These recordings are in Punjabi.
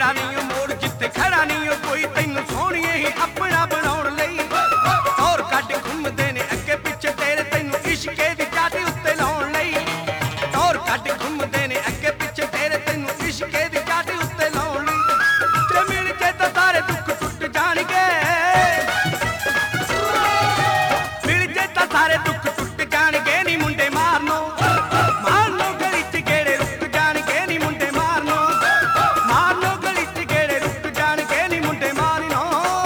ਤੇਰਾ ਨਹੀਂ ਮੋੜ ਜਿੱਥੇ ਖੜਾ ਨਹੀਂ ਕੋਈ, ਤੈਨੂੰ ਸੋਹਣੀਏ ਹੀ ਆਪਣਾ ਬਣਾਉਣ ਲਈ ਔਰ ਕੱਢ ਘੁੰਮਦੇ ਨੇ ਅੱਗੇ ਪਿੱਛੇ ਤੇਰੇ, ਤੈਨੂੰ ਇਸ਼ਕੇ ਦੀ ਚਾਟੀ ਉੱਤੇ ਲਾਉਣ ਲਈ ਔਰ ਕੱਢ ਘੁੰਮਦੇ ਨੇ ਅੱਗੇ ਪਿੱਛੇ ਤੇਰੇ, ਤੈਨੂੰ ਇਸ਼ਕੇ ਦੀ ਚਾਟੀ ਉੱਤੇ ਲਾਉਣ ਲਈ। ਜੇ ਮਿਲ ਜੇ ਤਾਂ ਸਾਰੇ ਦੁੱਖ ਟੁੱਟ ਜਾਣਗੇ, ਮਿਲ ਜੇ ਤਾਂ ਸਾਰੇ ਦੁੱਖ ਟੁੱਟ ਜਾਣਗੇ ਨੀ ਮੁੰਡੇ ਮਾਰਨੋ ਮਾਰਨੋ ਗਲੀ ਚ ਗੇੜੇ ਰੁਕ ਜਾਣਗੇ ਨੀ ਮੁੰਡੇ ਮਾਰਨੋ ਮਾਰਨੋ ਗਲੀ ਚ ਗੇੜੇ ਰੁਕ ਜਾਣਗੇ ਨੀ ਮੁੰਡੇ ਮਾਰਨੋ।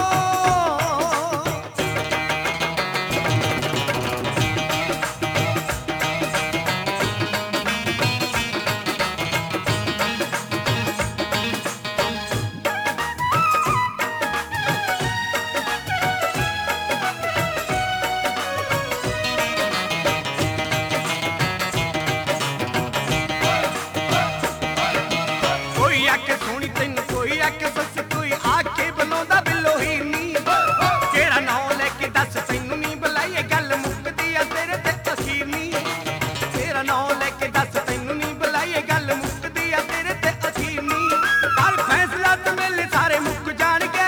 ਕੋਈ ਆਕੇ ਸੋਹਣੀ ਤੈਨੂੰ ਕੋਈ ਆਕੇ ਸੱਸ, ਕੋਈ ਆਕੇ ਬੁਲਾਉਂਦਾ ਬਿੱਲੋ ਹੀ ਨੀ, ਕਿਹੜਾ ਨਾਂ ਲੈ ਕੇ ਦੱਸ ਤੈਨੂੰ ਨੀ ਬੁਲਾਈਏ, ਗੱਲ ਮੁੱਕਦੀ ਆ ਤੇਰੇ ਤੇ ਅਖੀਰ ਨੀ, ਤੇਰਾ ਨਾਂ ਲੈ ਕੇ ਦੱਸ ਤੈਨੂੰ ਨੀ ਬੁਲਾਈਏ, ਗੱਲ ਮੁੱਕਦੀ ਆ ਤੇਰੇ ਤੇ ਅਖੀਰ ਨੀ। ਪਰ ਫੈਸਲਾ ਤੇ ਮੇਲੇ ਸਾਰੇ ਮੁੱਕ ਜਾਣਗੇ,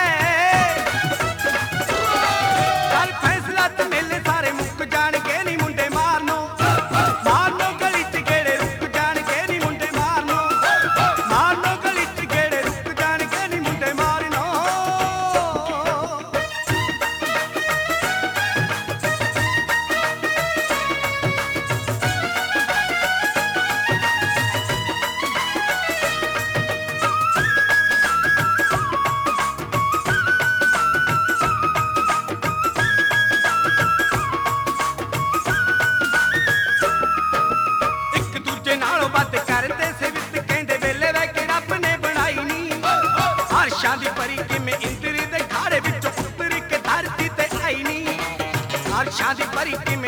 ਪਰ ਫੈਸਲਾ ਤੇ ਮੇਲੇ ਸਾਰੇ ਮੁੱਕ ਜਾਣਗੇ ਨੀ ਮੁੰਡੇ ਮਾਰਨੋ ਮਾਰਨੋ ਗਲੀ ਚ ਗੇੜੇ ਰੁਕ ਜਾਣਗੇ ਨੀ ਮੁੰਡੇ ਮਾਰਨੋ ਮਾਰਨੋ ਗਲੀ ਚ ਗੇੜੇ ਰੁਕ ਜਾਣਗੇ ਨੀ ਮੁੰਡੇ ਮਾਰਨੋ। ਇੱਕ ਦੂਜੇ ਨਾਲੋਂ ਵੱਧ ਕਰਦੇ ਸੇ ਵਿੱਤ, ਕਹਿੰਦੇ ਵੇਲੇ ਵੇ ਕਿ ਰੱਬ ਨੇ ਬਣਾਈ ਨੀ, ਅਰਸ਼ਾਂ ਦੀ ਪਰੀ ਕਿਵੇਂ ਇੰਦਰੀ ਦੇ ਖਾੜੇ ਵਿੱਚੋਂ ਉੱਤਰ ਕੇ ਧਰਤੀ ਤੇ ਆਈ ਨੀ, ਅਰਸ਼ਾਂ ਦੀ ਪਰੀ ਕਿਵੇਂ